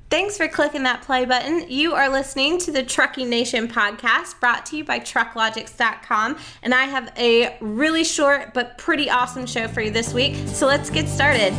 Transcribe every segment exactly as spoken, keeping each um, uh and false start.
Thanks for clicking that play button. You are listening to the Trucking Nation podcast brought to you by truck logics dot com, and I have a really short but pretty awesome show for you this week, so let's get started.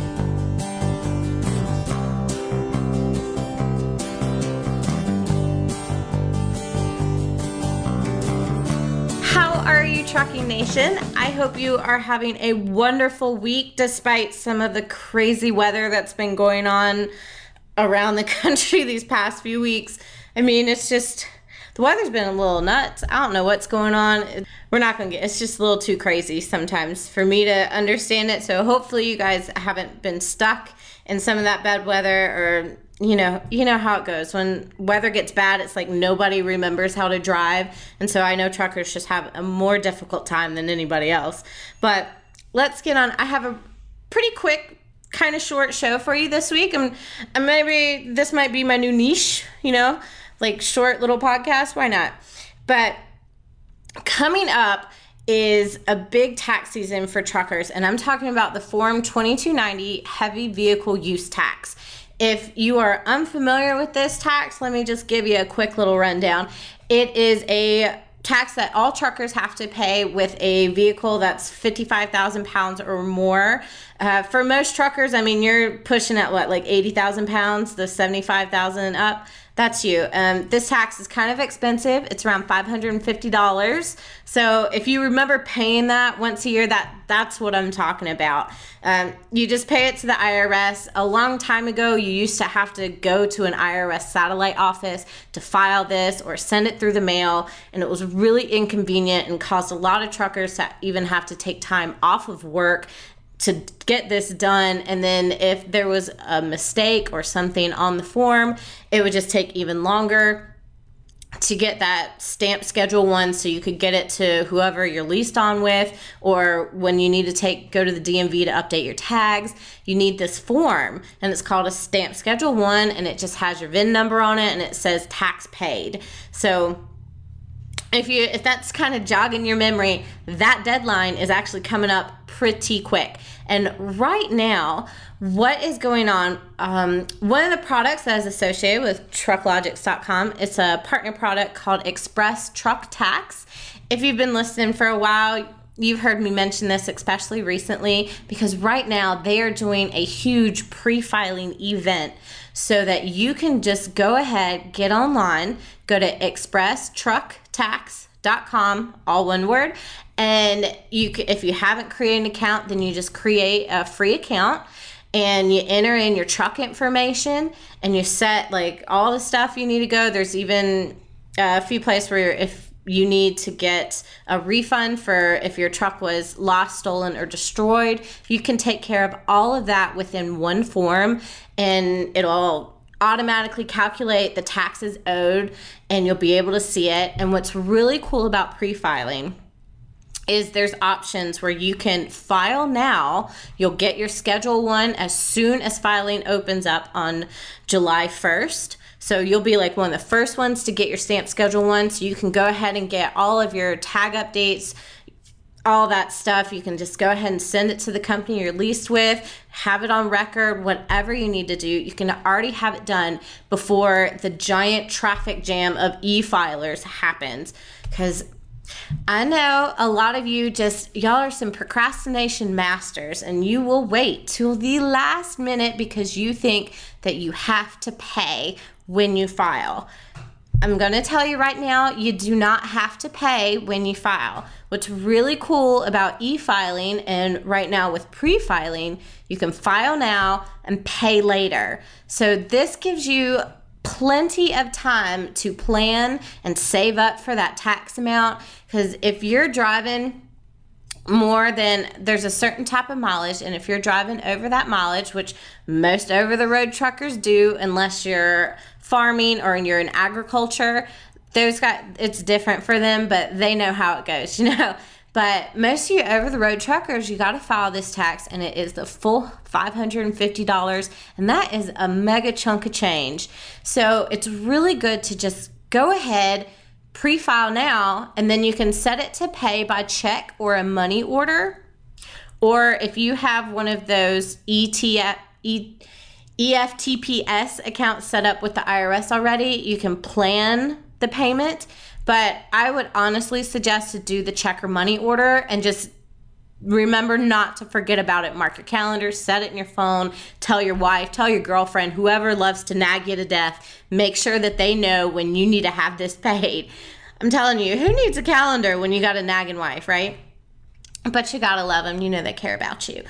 How are you, Trucking Nation? I hope you are having a wonderful week despite some of the crazy weather that's been going on around the country these past few weeks. I mean, it's just, the weather's been a little nuts. I don't know what's going on. We're not going to get, it's just a little too crazy sometimes for me to understand it. So hopefully you guys haven't been stuck in some of that bad weather, or you know, you know how it goes. When weather gets bad, it's like nobody remembers how to drive. And so I know truckers just have a more difficult time than anybody else. But let's get on. I have a pretty quick, kind of short show for you this week. And, and maybe this might be my new niche, you know, like short little podcast. Why not? But coming up is a big tax season for truckers. And I'm talking about the Form twenty-two ninety Heavy Vehicle Use Tax. If you are unfamiliar with this tax, let me just give you a quick little rundown. It is a tax that all truckers have to pay with a vehicle that's fifty-five thousand pounds or more. Uh, for most truckers, I mean, you're pushing at what, like eighty thousand pounds, the seventy-five thousand up. That's you. Um, this tax is kind of expensive. It's around five hundred fifty dollars. So if you remember paying that once a year, that that's what I'm talking about. Um, you just pay it to the I R S. A long time ago, you used to have to go to an I R S satellite office to file this or send it through the mail, and it was really inconvenient and caused a lot of truckers to even have to take time off of work to get this done. And then if there was a mistake or something on the form, it would just take even longer to get that stamp Schedule One so you could get it to whoever you're leased on with, or when you need to take go to the D M V to update your tags, you need this form, and it's called a stamp Schedule One, and it just has your V I N number on it, and it says tax paid. So If you if that's kind of jogging your memory, that deadline is actually coming up pretty quick. And right now, what is going on? Um, one of the products that is associated with truck logics dot com, it's a partner product called Express Truck Tax. If you've been listening for a while, you've heard me mention this, especially recently, because right now they are doing a huge pre-filing event so that you can just go ahead, get online, go to express truck tax dot com, all one word, and you can, if you haven't created an account, then you just create a free account and you enter in your truck information and you set like all the stuff you need to go. There's even a few places where if you need to get a refund for if your truck was lost, stolen, or destroyed, you can take care of all of that within one form, and it'll automatically calculate the taxes owed, and you'll be able to see it. And what's really cool about pre-filing is there's options where you can file now. You'll get your Schedule One as soon as filing opens up on July first. So you'll be like one of the first ones to get your stamp Schedule One, so you can go ahead and get all of your tag updates, all that stuff. You can just go ahead and send it to the company you're leased with, have it on record, whatever you need to do. You can already have it done before the giant traffic jam of e-filers happens. Because I know a lot of you just, y'all are some procrastination masters, and you will wait till the last minute because you think that you have to pay when you file. I'm going to tell you right now, you do not have to pay when you file. What's really cool about e-filing, and right now with pre-filing, you can file now and pay later. So this gives you plenty of time to plan and save up for that tax amount, because if you're driving more than, there's a certain type of mileage, and if you're driving over that mileage, which most over-the-road truckers do unless you're farming or you're in agriculture, those got, it's different for them, but they know how it goes, you know. But most of you over-the-road truckers, you got to file this tax, and it is the full five hundred fifty dollars, and that is a mega chunk of change. So it's really good to just go ahead, pre-file now, and then you can set it to pay by check or a money order. Or if you have one of those E T F, E, E F T P S account set up with the I R S already, you can plan the payment, but I would honestly suggest to do the check or money order and just remember not to forget about it. Mark your calendar, set it in your phone, tell your wife, tell your girlfriend, whoever loves to nag you to death, make sure that they know when you need to have this paid. I'm telling you, who needs a calendar when you got a nagging wife, right? But you gotta love them. You know they care about you.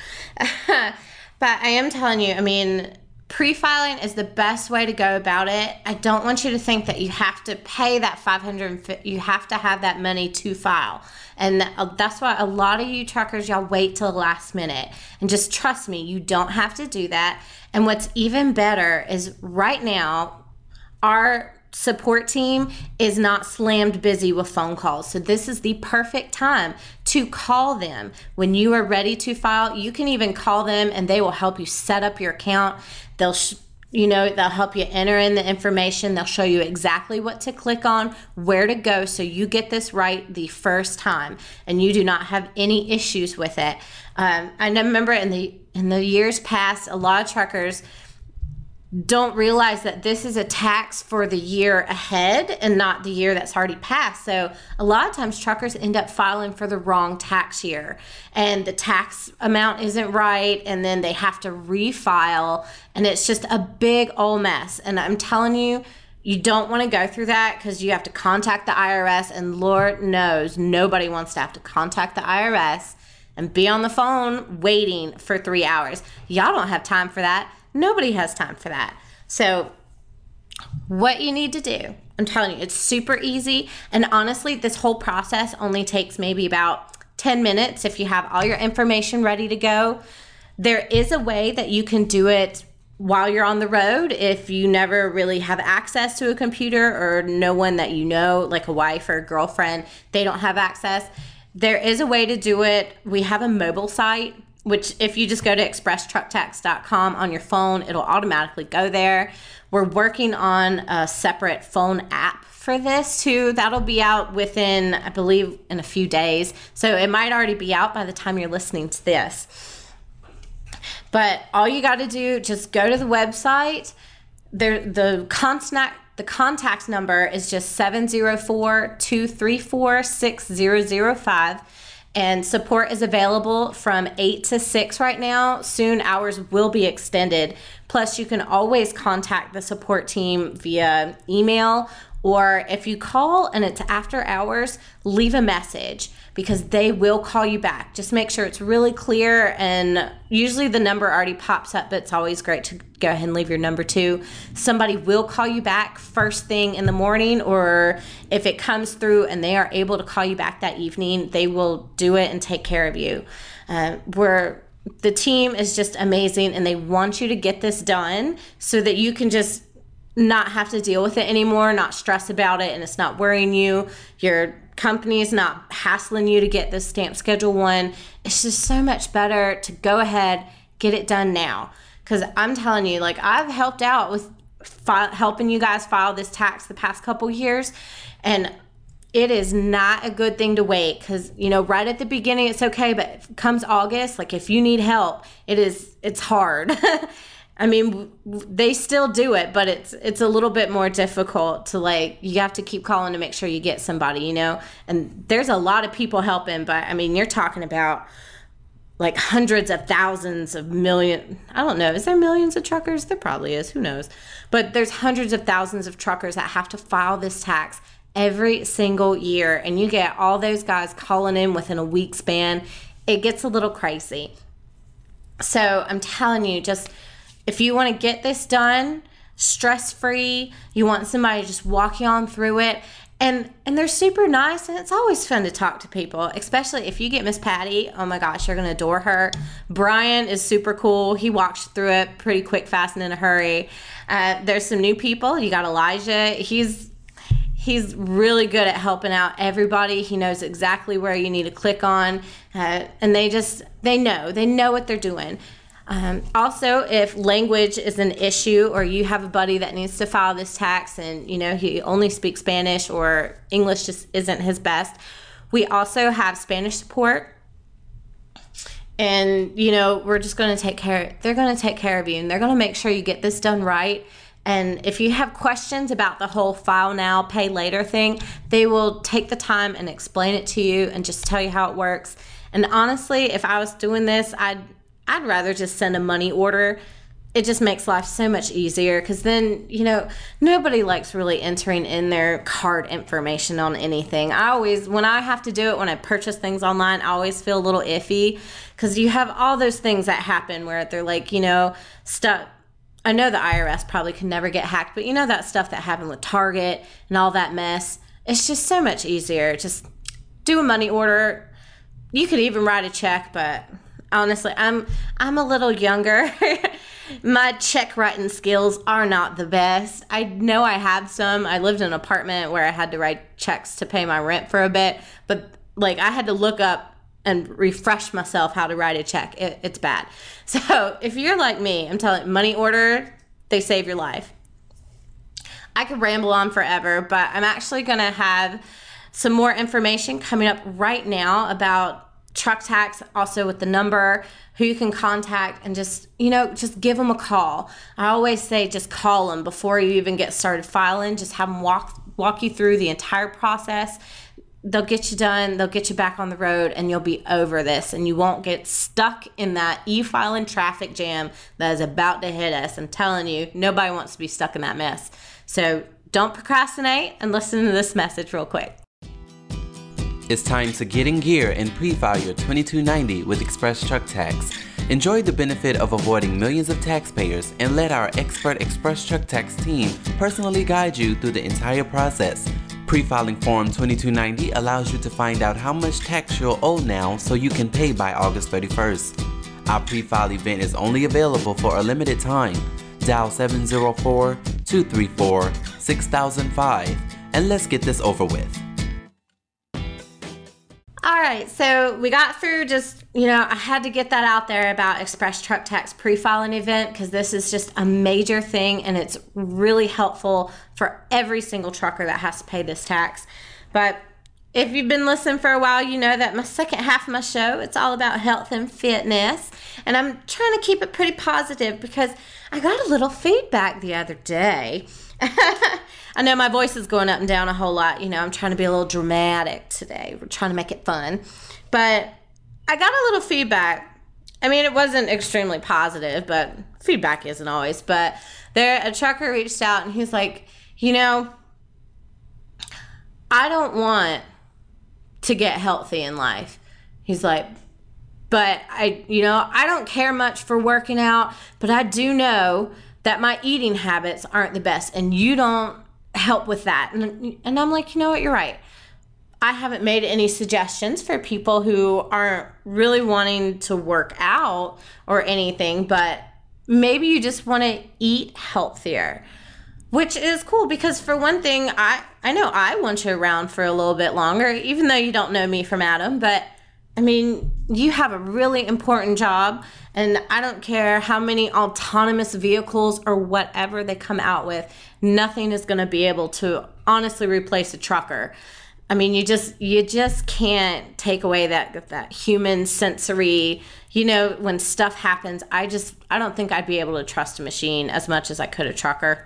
But I am telling you, I mean, pre-filing is the best way to go about it. I don't want you to think that you have to pay that five hundred fifty dollars. You have to have that money to file. And that's why a lot of you truckers, y'all wait till the last minute. And just trust me, you don't have to do that. And what's even better is right now, our support team is not slammed busy with phone calls. So this is the perfect time to call them. When you are ready to file, you can even call them and they will help you set up your account. They'll, sh- you know, they'll help you enter in the information. They'll show you exactly what to click on, where to go, so you get this right the first time and you do not have any issues with it. Um, I remember in the in the years past, a lot of truckers don't realize that this is a tax for the year ahead and not the year that's already passed. So a lot of times truckers end up filing for the wrong tax year and the tax amount isn't right, and then they have to refile, and it's just a big old mess. And I'm telling you, you don't want to go through that because you have to contact the I R S, and Lord knows nobody wants to have to contact the I R S and be on the phone waiting for three hours. Y'all don't have time for that. Nobody has time for that. So what you need to do, I'm telling you, it's super easy. And honestly, this whole process only takes maybe about ten minutes if you have all your information ready to go. There is a way that you can do it while you're on the road if you never really have access to a computer, or no one that you know, like a wife or a girlfriend, they don't have access. There is a way to do it. We have a mobile site, which if you just go to express truck tax dot com on your phone, it'll automatically go there. We're working on a separate phone app for this too. That'll be out within, I believe, in a few days. So it might already be out by the time you're listening to this. But all you got to do, just go to the website. There, the contact the contact number is just seven zero four, two three four, six zero zero five. And support is available from eight to six right now. Soon hours will be extended. Plus, you can always contact the support team via email, or if you call and it's after hours, leave a message because they will call you back. Just make sure it's really clear, and usually the number already pops up, but it's always great to go ahead and leave your number too. Somebody will call you back first thing in the morning, or if it comes through and they are able to call you back that evening, they will do it and take care of you. Uh, we're the team is just amazing, and they want you to get this done so that you can just not have to deal with it anymore, not stress about it, and it's not worrying you. Your company is not hassling you to get this stamp schedule one. It's just so much better to go ahead, get it done now. Because I'm telling you, like, I've helped out with fi- helping you guys file this tax the past couple years, and it is not a good thing to wait, because, you know, right at the beginning it's okay, but if it comes August, like, if you need help, it is, it's hard. I mean, they still do it, but it's it's a little bit more difficult to, like, you have to keep calling to make sure you get somebody, you know? And there's a lot of people helping, but I mean, you're talking about like hundreds of thousands of million, I don't know, is there millions of truckers? There probably is, who knows? But there's hundreds of thousands of truckers that have to file this tax every single year, and you get all those guys calling in within a week span. It gets a little crazy. So I'm telling you, just if you want to get this done stress-free, you want somebody to just walk you on through it, and and they're super nice, and it's always fun to talk to people, especially if you get Miss Patty. Oh my gosh, you're going to adore her. Brian is super cool. He walks through it pretty quick, fast, and in a hurry. Uh, there's some new people. You got Elijah. He's He's really good at helping out everybody. He knows exactly where you need to click on, uh, and they just, they know. They know what they're doing. Um, also, if language is an issue, or you have a buddy that needs to file this tax and, you know, he only speaks Spanish or English just isn't his best, we also have Spanish support. And, you know, we're just going to take care, they're going to take care of you, and they're going to make sure you get this done right. And if you have questions about the whole file now, pay later thing, they will take the time and explain it to you and just tell you how it works. And honestly, if I was doing this, I'd, I'd rather just send a money order. It just makes life so much easier, because then, you know, nobody likes really entering in their card information on anything. I always, when I have to do it, when I purchase things online, I always feel a little iffy, because you have all those things that happen where they're like, you know, stuff. I know the I R S probably could never get hacked, but you know that stuff that happened with Target and all that mess. It's just so much easier. Just do a money order. You could even write a check, but honestly, I'm I'm a little younger. My check writing skills are not the best. I know I have some. I lived in an apartment where I had to write checks to pay my rent for a bit, but like I had to look up and refresh myself how to write a check. It, it's bad. So if you're like me, I'm telling you, money order, they save your life. I could ramble on forever, but I'm actually going to have some more information coming up right now about TruckTax, also with the number, who you can contact, and just, you know, just give them a call. I always say just call them before you even get started filing. Just have them walk walk you through the entire process. They'll get you done, they'll get you back on the road, and you'll be over this, and you won't get stuck in that e-filing traffic jam that is about to hit us. I'm telling you, nobody wants to be stuck in that mess. So don't procrastinate, and listen to this message real quick. It's time to get in gear and pre-file your twenty-two ninety with Express TruckTax. Enjoy the benefit of avoiding millions of taxpayers, and let our expert Express TruckTax team personally guide you through the entire process. Pre-filing Form twenty-two ninety allows you to find out how much tax you'll owe now, so you can pay by August thirty-first. Our pre-file event is only available for a limited time. Dial seven zero four, two three four, six thousand five and let's get this over with. All right, so we got through just, you know, I had to get that out there about Express TruckTax pre-filing event, because this is just a major thing, and it's really helpful for every single trucker that has to pay this tax. But if you've been listening for a while, you know that my second half of my show, it's all about health and fitness, and I'm trying to keep it pretty positive, because I got a little feedback the other day. I know my voice is going up and down a whole lot. You know, I'm trying to be a little dramatic today. We're trying to make it fun. But I got a little feedback. I mean, it wasn't extremely positive, but feedback isn't always. But there, a trucker reached out, and he's like, you know, I don't want to get healthy in life. He's like, but I, you know, I don't care much for working out, but I do know that my eating habits aren't the best, and you don't help with that. And, and I'm like, you know what, you're right. I haven't made any suggestions for people who aren't really wanting to work out or anything, but maybe you just want to eat healthier, which is cool, because for one thing, I, I know I want you around for a little bit longer, even though you don't know me from Adam, but I mean, you have a really important job, and I don't care how many autonomous vehicles or whatever they come out with, nothing is going to be able to honestly replace a trucker. I mean, you just you just can't take away that that human sensory, you know, when stuff happens, I just, I don't think I'd be able to trust a machine as much as I could a trucker.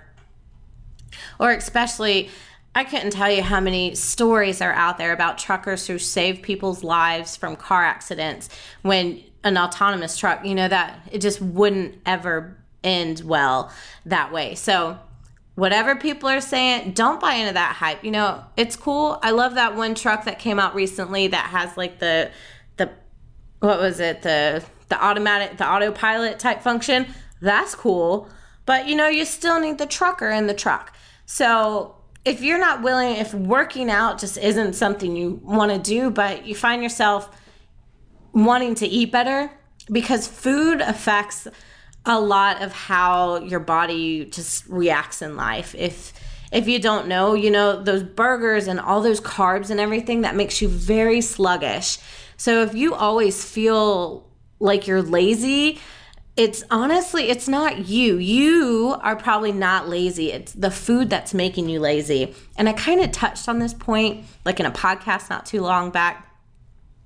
Or especially, I couldn't tell you how many stories are out there about truckers who save people's lives from car accidents when an autonomous truck, you know, that it just wouldn't ever end well that way. So whatever people are saying, don't buy into that hype. You know, it's cool. I love that one truck that came out recently that has like the, the, what was it? The, the automatic, the autopilot type function. That's cool. But you know, you still need the trucker in the truck. So if you're not willing, if working out just isn't something you want to do, but you find yourself wanting to eat better, because food affects a lot of how your body just reacts in life. If if you don't know, you know, those burgers and all those carbs and everything, that makes you very sluggish. So if you always feel like you're lazy, it's honestly, it's not you. You are probably not lazy. It's the food that's making you lazy. And I kind of touched on this point, like in a podcast not too long back.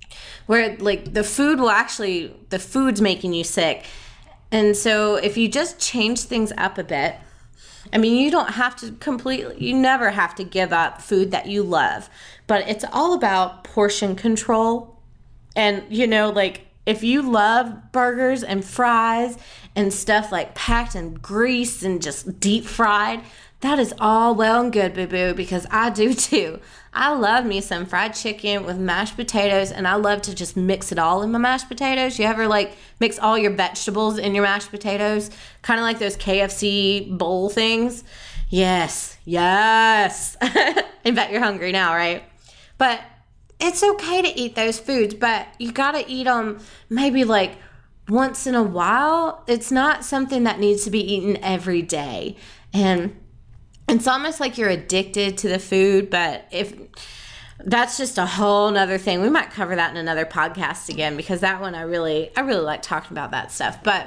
where like the food will actually, the food's making you sick. And so if you just change things up a bit, I mean, you don't have to completely, you never have to give up food that you love, but it's all about portion control. And, you know, like if you love burgers and fries and stuff like packed in grease and just deep fried, that is all well and good, boo-boo, because I do too. I love me some fried chicken with mashed potatoes, and I love to just mix it all in my mashed potatoes. You ever like mix all your vegetables in your mashed potatoes? Kind of like those K F C bowl things? Yes, yes. I bet you're hungry now, right? But it's okay to eat those foods, but you gotta eat them maybe like once in a while. It's not something that needs to be eaten every day. And it's almost like you're addicted to the food, but if that's just a whole nother thing. We might cover that in another podcast again, because that one I really, I really like talking about that stuff. But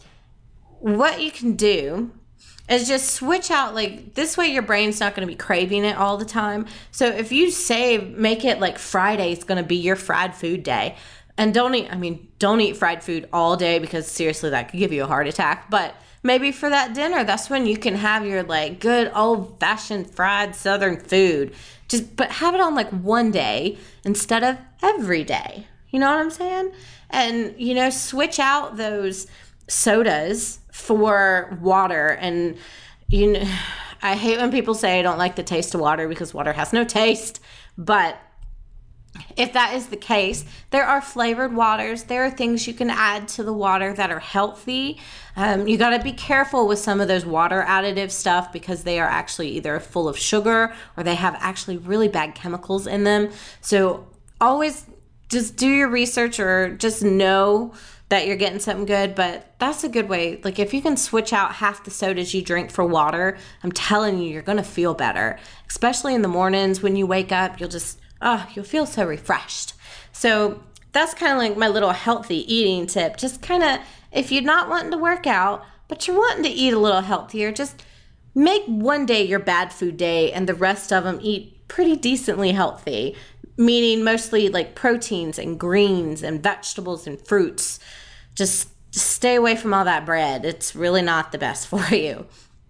what you can do is just switch out, like this way your brain's not going to be craving it all the time. So if you say, make it like Friday is going to be your fried food day. And don't eat, I mean, don't eat fried food all day, because seriously, that could give you a heart attack. But maybe for that dinner, that's when you can have your like good old fashioned fried Southern food. Just, but have it on like one day instead of every day. You know what I'm saying? And, you know, switch out those sodas for water. And, you know, I hate when people say I don't like the taste of water, because water has no taste. But if that is the case, there are flavored waters. There are things you can add to the water that are healthy. Um, you got to be careful with some of those water additive stuff, because they are actually either full of sugar or they have actually really bad chemicals in them. So always just do your research, or just know that you're getting something good. But that's a good way. Like if you can switch out half the sodas you drink for water, I'm telling you, you're going to feel better. Especially in the mornings when you wake up, you'll just, oh, you'll feel so refreshed. So that's kind of like my little healthy eating tip. Just kind of, if you're not wanting to work out, but you're wanting to eat a little healthier, just make one day your bad food day and the rest of them eat pretty decently healthy. Meaning mostly like proteins and greens and vegetables and fruits. Just, just stay away from all that bread. It's really not the best for you.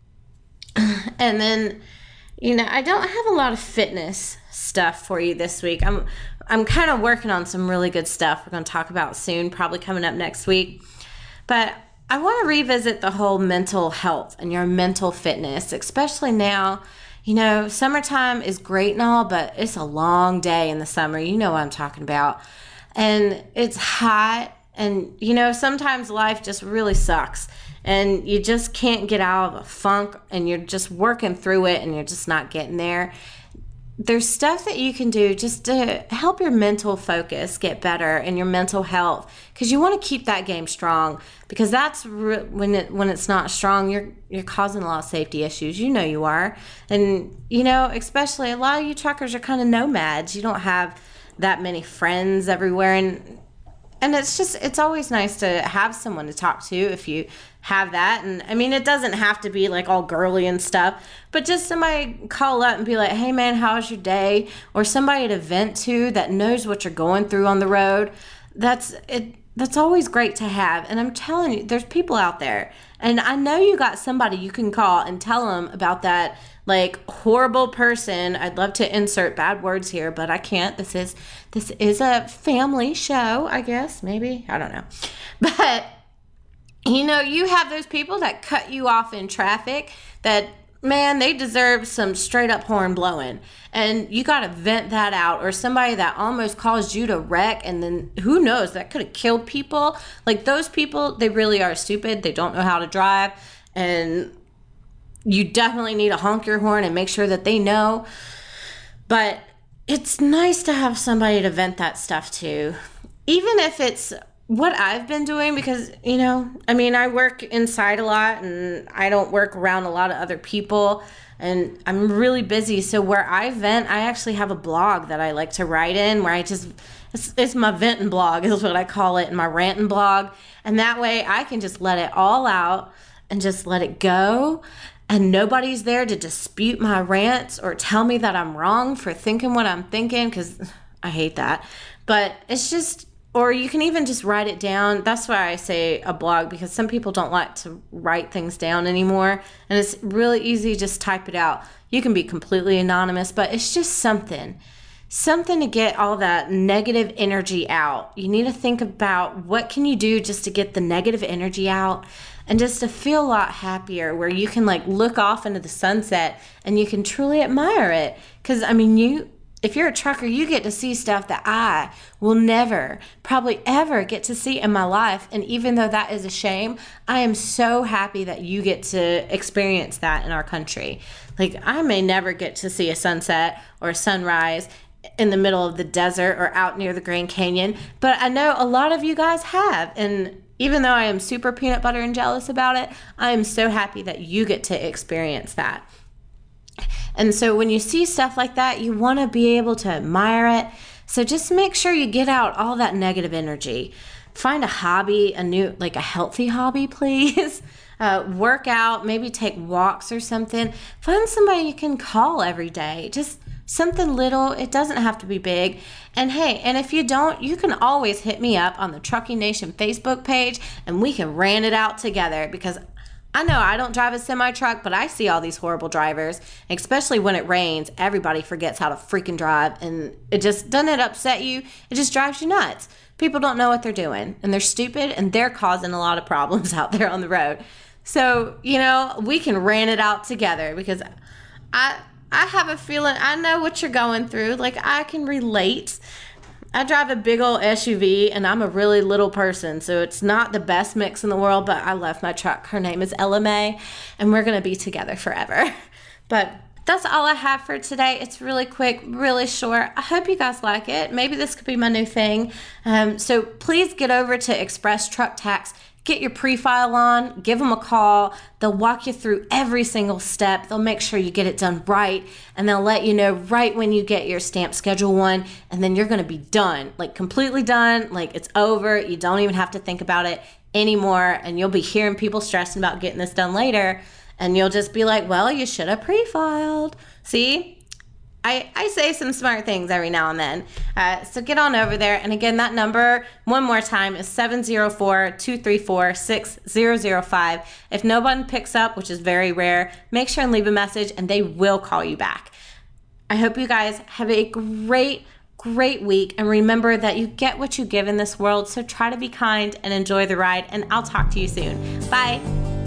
And then, you know, I don't have a lot of fitness stuff for you this week. I'm I'm kind of working on some really good stuff we're going to talk about soon, probably coming up next week. But I want to revisit the whole mental health and your mental fitness, especially now. You know, summertime is great and all, but it's a long day in the summer. You know what I'm talking about. And it's hot, and, you know, sometimes life just really sucks. And you just can't get out of a funk, and you're just working through it, and you're just not getting there. There's stuff that you can do just to help your mental focus get better and your mental health, because you want to keep that game strong, because that's re- when it when it's not strong, you're you're causing a lot of safety issues. You know you are. And, you know, especially a lot of you truckers are kind of nomads. You don't have that many friends everywhere, and and it's just, it's always nice to have someone to talk to if you have that. And I mean, it doesn't have to be like all girly and stuff, but just somebody call up and be like, hey man, how's your day? Or somebody to vent to that knows what you're going through on the road. That's it. That's always great to have. And I'm telling you, there's people out there, and I know you got somebody you can call and tell them about that like horrible person. I'd love to insert bad words here, but I can't. This is this is a family show, I guess. Maybe, I don't know. But you know, you have those people that cut you off in traffic that, man, they deserve some straight up horn blowing. And you got to vent that out. Or somebody that almost caused you to wreck, and then who knows, that could have killed people. Like those people, they really are stupid. They don't know how to drive. And you definitely need to honk your horn and make sure that they know. But it's nice to have somebody to vent that stuff to. Even if it's what I've been doing, because, you know, I mean, I work inside a lot, and I don't work around a lot of other people, and I'm really busy. So where I vent, I actually have a blog that I like to write in, where I just, it's, it's my venting blog is what I call it, and my ranting blog. And that way I can just let it all out and just let it go. And nobody's there to dispute my rants or tell me that I'm wrong for thinking what I'm thinking, because I hate that. But it's just, or you can even just write it down. That's why I say a blog, because some people don't like to write things down anymore. And it's really easy to just type it out. You can be completely anonymous, but it's just something. Something to get all that negative energy out. You need to think about what can you do just to get the negative energy out and just to feel a lot happier, where you can like look off into the sunset and you can truly admire it. Because I mean, you if you're a trucker, you get to see stuff that I will never, probably ever get to see in my life. And even though that is a shame, I am so happy that you get to experience that in our country. Like, I may never get to see a sunset or a sunrise in the middle of the desert or out near the Grand Canyon, but I know a lot of you guys have. And even though I am super peanut butter and jealous about it, I am so happy that you get to experience that. And so when you see stuff like that, you want to be able to admire it. So just make sure you get out all that negative energy. Find a hobby, a new, like a healthy hobby, please. Uh, work out, maybe take walks or something. Find somebody you can call every day. Just something little. It doesn't have to be big. And hey, and if you don't, you can always hit me up on the Trucking Nation Facebook page and we can rant it out together, because I know I don't drive a semi-truck, but I see all these horrible drivers, especially when it rains. Everybody forgets how to freaking drive, and it just, doesn't it upset you? It just drives you nuts. People don't know what they're doing, and they're stupid, and they're causing a lot of problems out there on the road. So, you know, we can rant it out together, because I I have a feeling, I know what you're going through. Like, I can relate. I drive a big old S U V, and I'm a really little person, so it's not the best mix in the world, but I love my truck. Her name is Ella May, and we're going to be together forever. But that's all I have for today. It's really quick, really short. I hope you guys like it. Maybe this could be my new thing. Um, so please get over to Express Truck Tax. Get your pre-file on, give them a call. They'll walk you through every single step. They'll make sure you get it done right, and they'll let you know right when you get your stamp schedule one, and then you're going to be done, like completely done, like it's over. You don't even have to think about it anymore, and you'll be hearing people stressing about getting this done later, and you'll just be like, well, you should have pre-filed. See? I, I say some smart things every now and then. Uh, so get on over there. And again, that number, one more time, is seven zero four, two three four, six zero zero five. If no one picks up, which is very rare, make sure and leave a message and they will call you back. I hope you guys have a great, great week. And remember that you get what you give in this world. So try to be kind and enjoy the ride. And I'll talk to you soon. Bye.